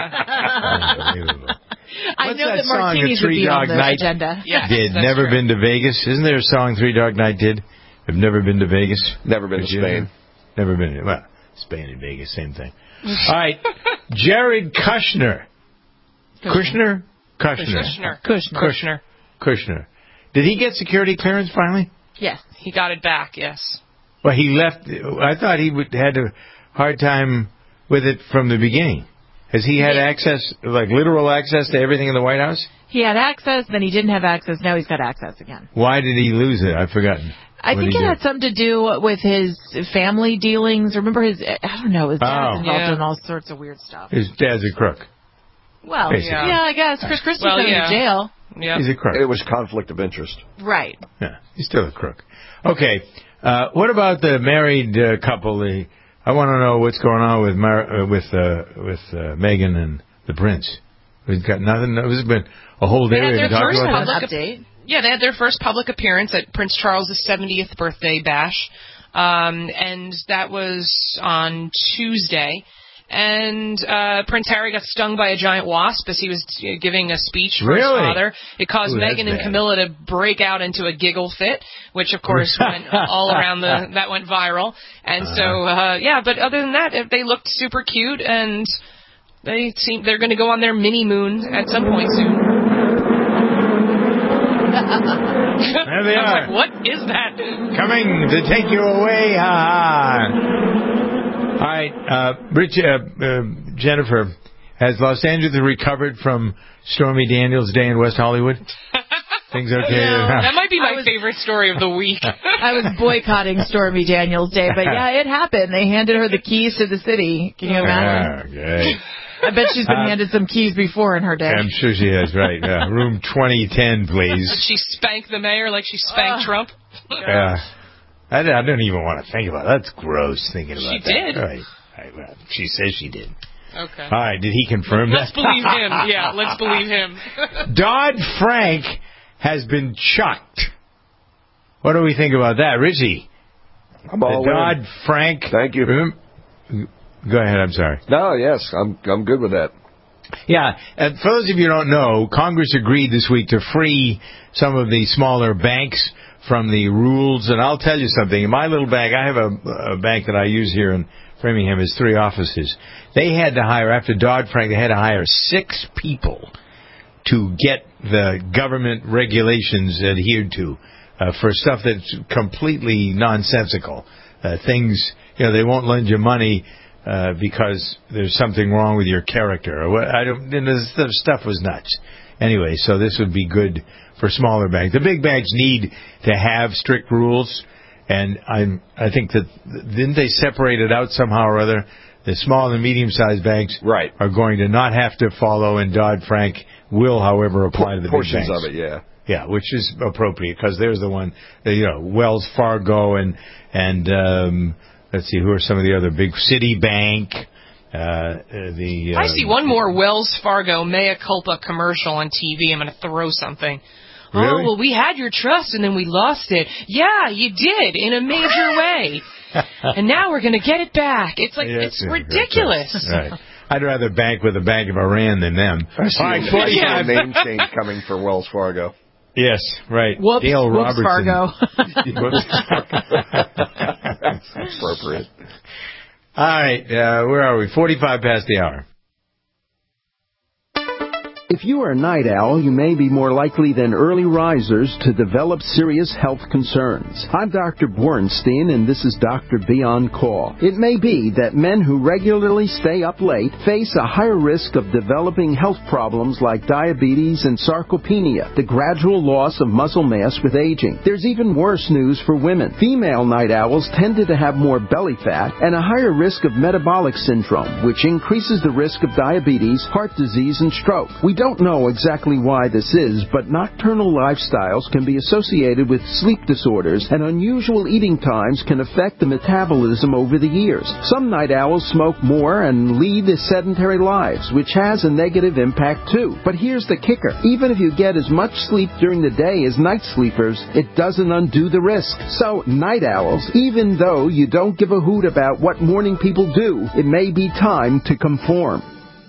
Yeah. I What's know that that song martinis that would Three be Dog on the Night agenda. Yes, did? that's Never true. been to Vegas? Isn't there a song Three Dog Night did? I've never been to Vegas. Never been to Did you? Spain. Never been to, well, Spain and Vegas, same thing. All right. Jared Kushner. Kushner? Kushner. Kushner. Kushner. Kushner. Kushner. Did he get security clearance finally? Yes. He got it back. Yes. Well, he left. I thought he would had a hard time with it from the beginning. Has he had Yeah. access, like literal access to everything in the White House? He had access, then he didn't have access. Now he's got access again. Why did he lose it? I've forgotten. I What think did it he had do? something to do with his family dealings. Remember his, I don't know, his dad's Oh. involved Yeah. in all sorts of weird stuff. His dad's a crook. Well, Basically. yeah, I guess. Chris Christie's Well, going yeah. to jail. Yeah. He's a crook. It was conflict of interest. Right. Yeah, he's still a crook. Okay, uh, what about the married uh, couple? The, I want to know what's going on with Mar- uh, with uh, with uh, Meghan and the prince. We've got nothing. There's been a whole day They had we their haven't talked first about public that. Update. Yeah, they had their first public appearance at Prince Charles's seventieth birthday bash, um, and that was on Tuesday. And uh, Prince Harry got stung by a giant wasp as he was uh, giving a speech for Really? his father. It caused Ooh, that's Meghan and bad. Camilla to break out into a giggle fit, which of course went all around the. That went viral. And so, uh, yeah. But other than that, they looked super cute, and they seem they're going to go on their mini moon at some point soon. There they I was are. like, what is that? Coming to take you away. Ha ha. All right, uh, Rich, uh, uh, Jennifer, has Los Angeles recovered from Stormy Daniels' day in West Hollywood? Things okay? No, that might be my favorite story of the week. I was boycotting Stormy Daniels' Day, but yeah, it happened. They handed her the keys to the city. Can you imagine? Okay. I bet she's been Uh, handed some keys before in her day. I'm sure she has, right. Uh, room twenty ten, please. Did she spank the mayor like she spanked Trump? Yeah. I, I don't even want to think about it. That's gross thinking about She that. did. Right. Right, well, she says she did. Okay. All right, did he confirm Let's that? believe him. Yeah, let's believe him. Dodd-Frank has been chucked. What do we think about that? Richie? I'm all the in. Dodd-Frank. Thank you. Go ahead, I'm sorry. No, yes, I'm I'm good with that. Yeah, and for those of you who don't know, Congress agreed this week to free some of the smaller banks from the rules. And I'll tell you something. In my little bank, I have a, a bank that I use here in Framingham. It's three offices. They had to hire, after Dodd-Frank, they had to hire six people to get the government regulations adhered to uh, for stuff that's completely nonsensical. Uh, things, you know, they won't lend you money uh, because there's something wrong with your character. Or what, I don't. And the the stuff was nuts. Anyway, so this would be good for smaller banks. The big banks need to have strict rules, and I'm, I think that, didn't they separate it out somehow or other? The small and medium-sized banks right. are going to not have to follow, and Dodd-Frank will, however, apply to the Portions big banks. of it, yeah. Yeah, which is appropriate, because there's the one, you know, Wells Fargo and, and um, let's see, who are some of the other big, Citibank, uh, the... Uh, I see one more Wells Fargo mea culpa commercial on T V. I'm going to throw something. Really? Oh, well, we had your trust and then we lost it. Yeah, you did, in a major way. And now we're going to get it back. It's like, Yeah, it's yeah, ridiculous. Right. I'd rather bank with the Bank of Iran than them. I see All right, a forty-five. name change coming for Wells Fargo. Yes, right. Whoops, Dale whoops, Robertson. Fargo. That's appropriate. All right, uh, where are we? forty-five past the hour. If you are a night owl, you may be more likely than early risers to develop serious health concerns. I'm Doctor Bornstein, and this is Doctor B on Call. It may be that men who regularly stay up late face a higher risk of developing health problems like diabetes and sarcopenia, the gradual loss of muscle mass with aging. There's even worse news for women. Female night owls tended to have more belly fat and a higher risk of metabolic syndrome, which increases the risk of diabetes, heart disease, and stroke. We don't know exactly why this is, but nocturnal lifestyles can be associated with sleep disorders, and unusual eating times can affect the metabolism over the years. Some night owls smoke more and lead sedentary lives, which has a negative impact too. But here's the kicker. Even if you get as much sleep during the day as night sleepers, it doesn't undo the risk. So, night owls, even though you don't give a hoot about what morning people do, it may be time to conform.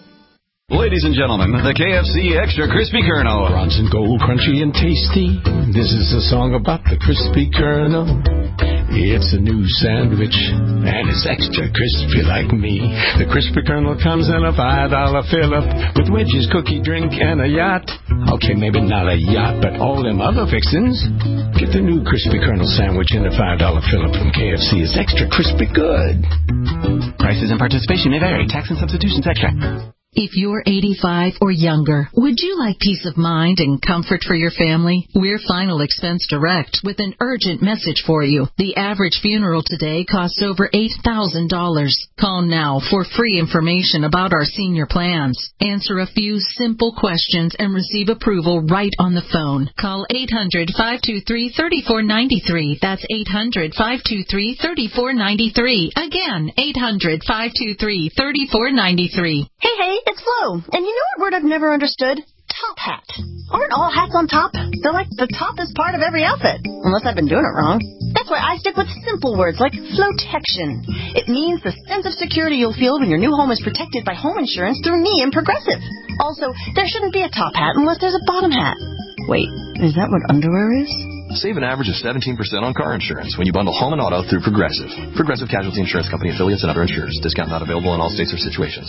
Ladies and gentlemen, the K F C Extra Crispy Kernel. Bronson Gold, crunchy and tasty. This is a song about the crispy kernel. It's a new sandwich, and it's extra crispy like me. The crispy kernel comes in a five dollar fill-up with wedges, cookie, drink, and a yacht. Okay, maybe not a yacht, but all them other fixins. Get the new crispy kernel sandwich in a five dollar fill-up from K F C. It's extra crispy good. Prices and participation may vary. Tax and substitutions extra. If you're eighty-five or younger, would you like peace of mind and comfort for your family? We're Final Expense Direct with an urgent message for you. The average funeral today costs over eight thousand dollars. Call now for free information about our senior plans. Answer a few simple questions and receive approval right on the phone. Call eight hundred, five two three, three four nine three. That's eight hundred, five two three, three four nine three. Again, eight hundred, five two three, three four nine three. Hey, hey, it's Flo. And you know what word I've never understood? Top hat. Aren't all hats on top? They're like the top is part of every outfit. Unless I've been doing it wrong. That's why I stick with simple words like Flotection. It means the sense of security you'll feel when your new home is protected by home insurance through me and Progressive. Also, there shouldn't be a top hat unless there's a bottom hat. Wait, is that what underwear is? Save an average of seventeen percent on car insurance when you bundle home and auto through Progressive. Progressive Casualty Insurance Company affiliates and other insurers. Discount not available in all states or situations.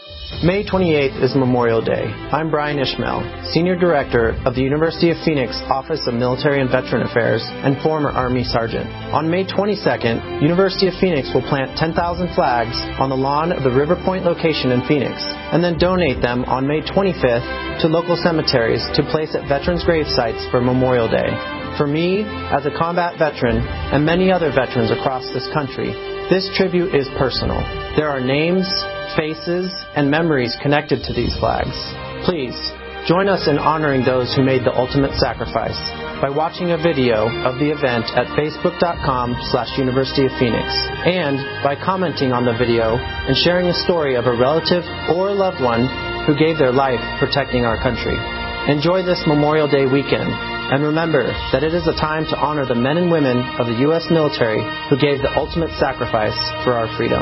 May twenty-eighth is Memorial Day. I'm Brian Ishmael, Senior Director of the University of Phoenix Office of Military and Veteran Affairs and former Army Sergeant. On May twenty-second, University of Phoenix will plant ten thousand flags on the lawn of the River Point location in Phoenix, and then donate them on May twenty-fifth to local cemeteries to place at veterans' grave sites for Memorial Day. For me, as a combat veteran, and many other veterans across this country, this tribute is personal. There are names, faces, and memories connected to these flags. Please, join us in honoring those who made the ultimate sacrifice by watching a video of the event at facebook.com slash University of Phoenix and by commenting on the video and sharing a story of a relative or a loved one who gave their life protecting our country. Enjoy this Memorial Day weekend, and remember that it is a time to honor the men and women of the U S military who gave the ultimate sacrifice for our freedom.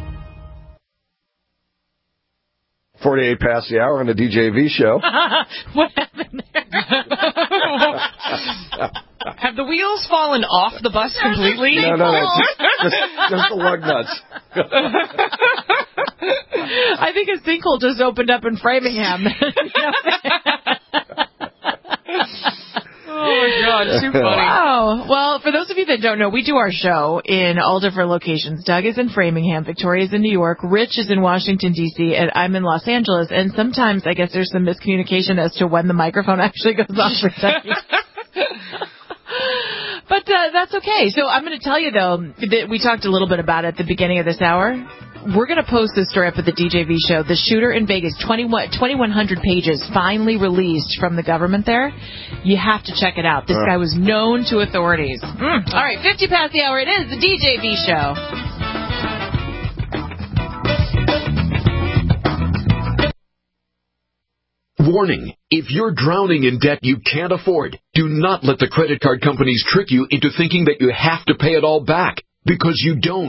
forty-eight past the hour on the D J V show. What happened there? Have the wheels fallen off the bus completely? No, no, no. Just, just, just the lug nuts. I think a sinkhole just opened up in Framingham. Oh, my God, too funny. Wow. Well, for those of you that don't know, we do our show in all different locations. Doug is in Framingham, Victoria's in New York, Rich is in Washington, D C, and I'm in Los Angeles. And sometimes I guess there's some miscommunication as to when the microphone actually goes off for Doug. But uh, that's okay. So I'm going to tell you, though, that we talked a little bit about it at the beginning of this hour. We're going to post this story up at the D J V show. The shooter in Vegas, twenty-one hundred pages finally released from the government there. You have to check it out. This guy was known to authorities. Mm. All right, fifty past the hour. It is the D J V show. Warning. If you're drowning in debt you can't afford, do not let the credit card companies trick you into thinking that you have to pay it all back, because you don't.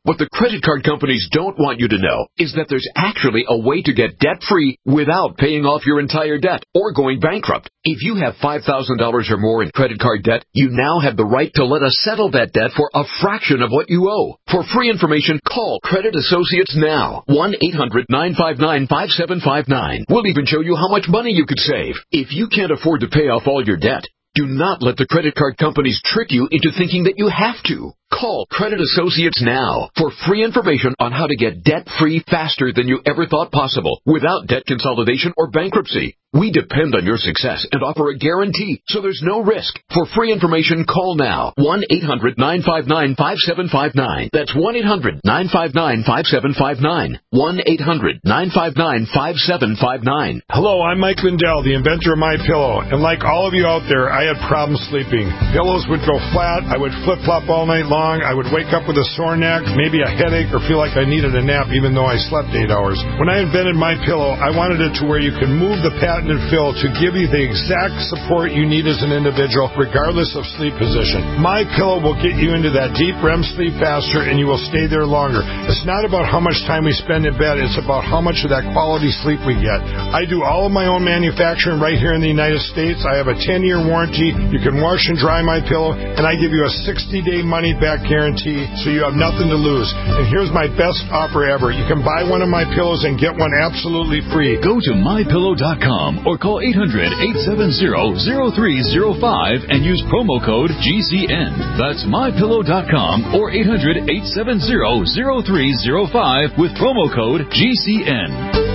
What the credit card companies don't want you to know is that there's actually a way to get debt-free without paying off your entire debt or going bankrupt. If you have five thousand dollars or more in credit card debt, you now have the right to let us settle that debt for a fraction of what you owe. For free information, call Credit Associates now. one eight hundred nine five nine five seven five nine. We'll even show you how much money you could save. If you can't afford to pay off all your debt, do not let the credit card companies trick you into thinking that you have to. Call Credit Associates now for free information on how to get debt-free faster than you ever thought possible without debt consolidation or bankruptcy. We depend on your success and offer a guarantee, so there's no risk. For free information, call now. one eight hundred nine five nine five seven five nine. That's one eight hundred nine five nine five seven five nine. one eight hundred nine five nine five seven five nine. Hello, I'm Mike Lindell, the inventor of MyPillow. And like all of you out there, I had problems sleeping. Pillows would go flat. I would flip-flop all night long. I would wake up with a sore neck, maybe a headache, or feel like I needed a nap even though I slept eight hours. When I invented MyPillow, I wanted it to where you could move the patented fill to give you the exact support you need as an individual, regardless of sleep position. MyPillow will get you into that deep R E M sleep faster, and you will stay there longer. It's not about how much time we spend in bed. It's about how much of that quality sleep we get. I do all of my own manufacturing right here in the United States. I have a ten-year warranty. You can wash and dry MyPillow, and I give you a sixty-day money-back guarantee, so you have nothing to lose. And here's my best offer ever. You can buy one of my pillows and get one absolutely free. Go to my pillow dot com or call eight hundred eight seven zero zero three zero five and use promo code G C N. That's my pillow dot com or eight hundred eight seven zero zero three zero five with promo code G C N.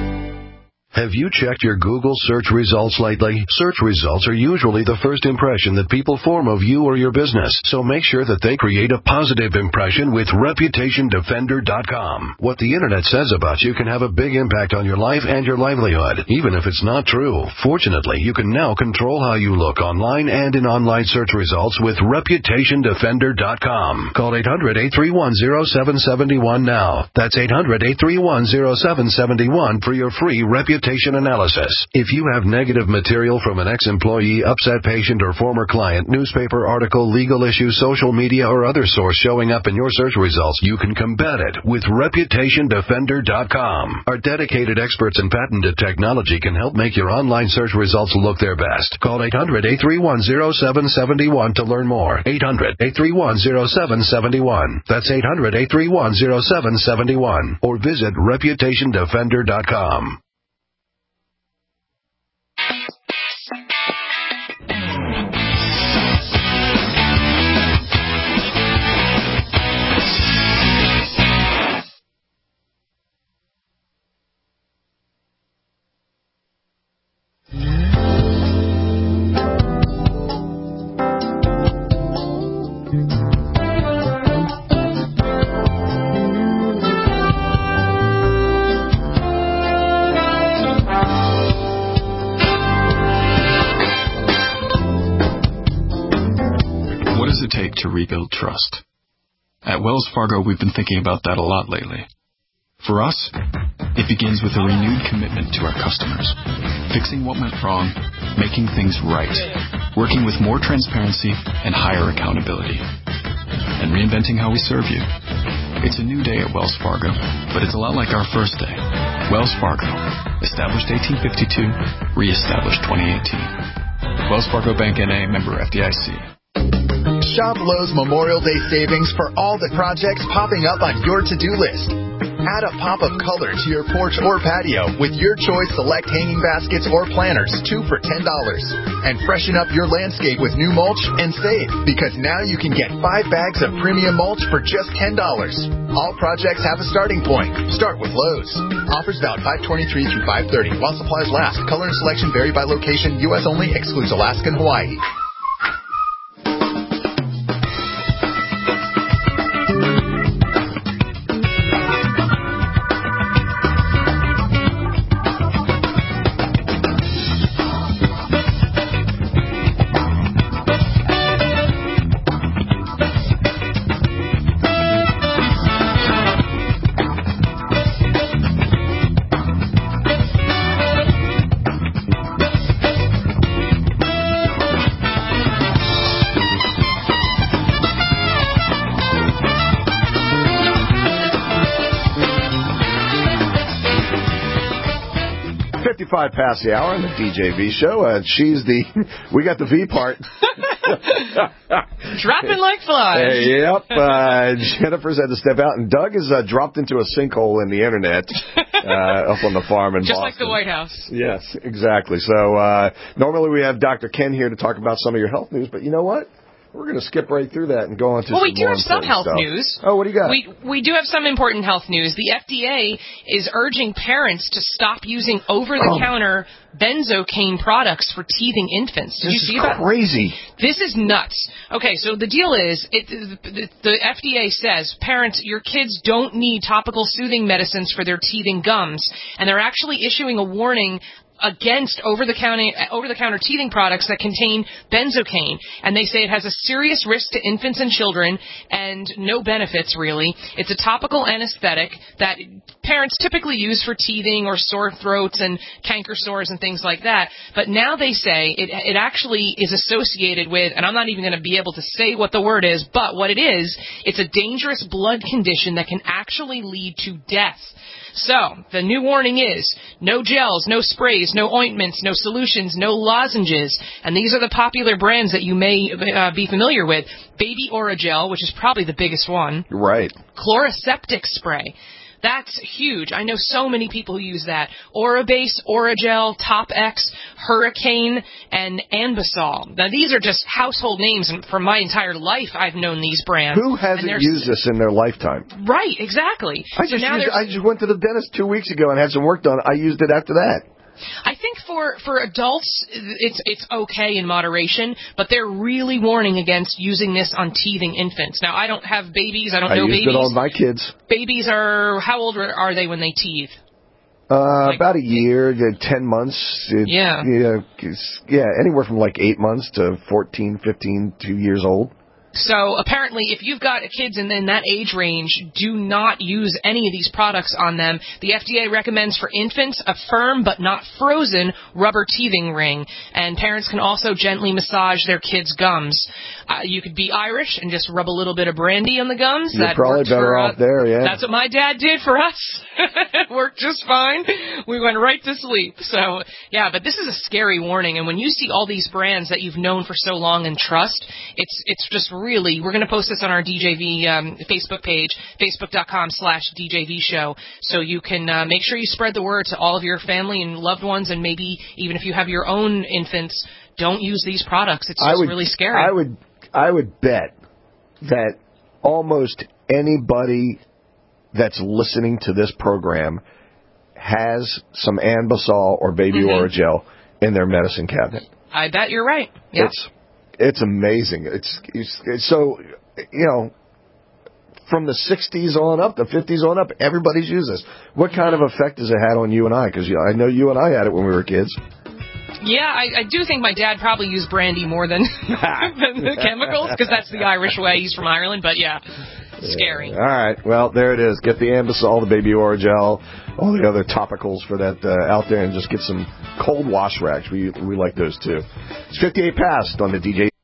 Have you checked your Google search results lately? Search results are usually the first impression that people form of you or your business, so make sure that they create a positive impression with reputation defender dot com. What the internet says about you can have a big impact on your life and your livelihood, even if it's not true. Fortunately, you can now control how you look online and in online search results with reputation defender dot com. Call eight hundred eight three one zero seven seven one now. That's eight hundred eight three one zero seven seven one for your free reputation analysis. If you have negative material from an ex-employee, upset patient, or former client, newspaper article, legal issue, social media, or other source showing up in your search results, you can combat it with reputation defender dot com. Our dedicated experts in patented technology can help make your online search results look their best. Call eight hundred eight three one zero seven seven one to learn more. eight hundred eight three one zero seven seven one. That's eight hundred eight three one zero seven seven one. Or visit reputation defender dot com. To rebuild trust. At Wells Fargo, we've been thinking about that a lot lately. For us, it begins with a renewed commitment to our customers, fixing what went wrong, making things right, working with more transparency and higher accountability, and reinventing how we serve you. It's a new day at Wells Fargo, but it's a lot like our first day. Wells Fargo, established eighteen fifty-two, reestablished twenty eighteen. Wells Fargo Bank N A, member F D I C. Shop Lowe's Memorial Day savings for all the projects popping up on your to-do list. Add a pop of color to your porch or patio with your choice select hanging baskets or planters, two for ten dollars. And freshen up your landscape with new mulch and save, because now you can get five bags of premium mulch for just ten dollars. All projects have a starting point. Start with Lowe's. Offers valid five twenty-three through five thirty while supplies last. Color and selection vary by location. U S only. Excludes Alaska and Hawaii. twenty-five past the hour on the D J V show. Uh, she's the, we got the V part. Dropping like flies. Uh, yep. Uh, Jennifer's had to step out, and Doug has uh, dropped into a sinkhole in the internet uh, up on the farm in Just Boston. like the White House. Yes, exactly. So uh, normally we have Doctor Ken here to talk about some of your health news, but you know what? We're going to skip right through that and go on to well, some we do more have some health stuff. news. Oh, what do you got? We we do have some important health news. The F D A is urging parents to stop using over-the-counter oh. benzocaine products for teething infants. Did this you see is that? Crazy. This is nuts. Okay, so the deal is, it, the, the F D A says, parents, your kids don't need topical soothing medicines for their teething gums, and they're actually issuing a warning against over-the-counter over-the-counter teething products that contain benzocaine, and they say it has a serious risk to infants and children and no benefits, really. It's a topical anesthetic that parents typically use for teething or sore throats and canker sores and things like that, but now they say it, it actually is associated with, and I'm not even going to be able to say what the word is, but what it is, it's a dangerous blood condition that can actually lead to death. So, the new warning is, no gels, no sprays, no ointments, no solutions, no lozenges, and these are the popular brands that you may uh, be familiar with. Baby Oragel, which is probably the biggest one. Right. Chloraseptic spray. That's huge. I know so many people who use that. Orabase, Oragel, Top-X, Hurricane, and Anbesol. Now, these are just household names, and for my entire life, I've known these brands. Who hasn't used this in their lifetime? Right, exactly. I so just, now used, I just went to the dentist two weeks ago and had some work done. I used it after that. I think for, for adults, it's it's okay in moderation, but they're really warning against using this on teething infants. Now, I don't have babies. I don't I know used babies. it on my kids. Babies are, how old are they when they teeth? Uh, like, about a year, ten months. It, yeah. Yeah, yeah, anywhere from like eight months to fourteen, fifteen, two years old. So apparently, if you've got kids in, in that age range, do not use any of these products on them. The F D A recommends for infants a firm but not frozen rubber teething ring, and parents can also gently massage their kids' gums. Uh, you could be Irish and just rub a little bit of brandy on the gums. You're that probably better for, off uh, there, yeah. That's what my dad did for us. It worked just fine. We went right to sleep. So, yeah, but this is a scary warning, and when you see all these brands that you've known for so long and trust, it's it's just really, we're going to post this on our D J V um, Facebook page, facebook.com slash DJV show, so you can uh, make sure you spread the word to all of your family and loved ones, and maybe even if you have your own infants, don't use these products. It's just would, really scary. I would, I would bet that almost anybody that's listening to this program has some Anbesol or Baby mm-hmm. Oragel in their medicine cabinet. I bet you're right. Yep. It's it's amazing. It's, it's it's so, you know, from the sixties on up, the fifties on up, everybody's used this. What kind of effect has it had on you and I? Because you know, I know you and I had it when we were kids. Yeah, I, I do think my dad probably used brandy more than, than the chemicals, because that's the Irish way. He's from Ireland, but yeah, scary. Yeah. All right, well, there it is. Get the Anbesol, the Baby Oragel, all the other topicals for that uh, out there, and just get some cold wash racks. We we like those too. It's fifty-eight past on the D J.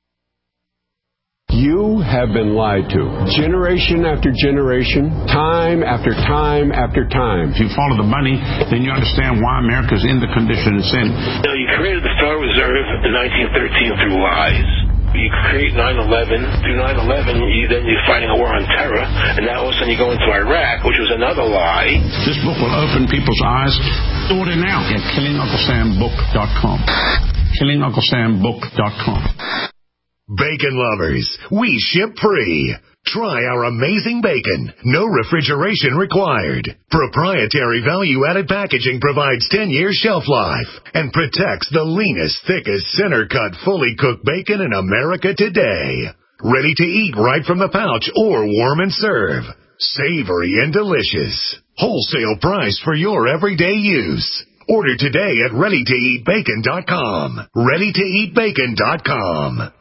You have been lied to. Generation after generation, time after time after time. If you follow the money, then you understand why America's in the condition it's in. You know, you created the Federal Reserve in nineteen thirteen through lies. You create nine eleven. Through nine eleven, you, then you're fighting a war on terror. And now all of a sudden you go into Iraq, which was another lie. This book will open people's eyes. Order now at killing uncle sam book dot com. killing uncle sam book dot com. Bacon lovers, we ship free. Try our amazing bacon. No refrigeration required. Proprietary value-added packaging provides ten years shelf life and protects the leanest, thickest, center-cut, fully cooked bacon in America today. Ready to eat right from the pouch or warm and serve. Savory and delicious. Wholesale price for your everyday use. Order today at ready to eat bacon dot com. ready to eat bacon dot com.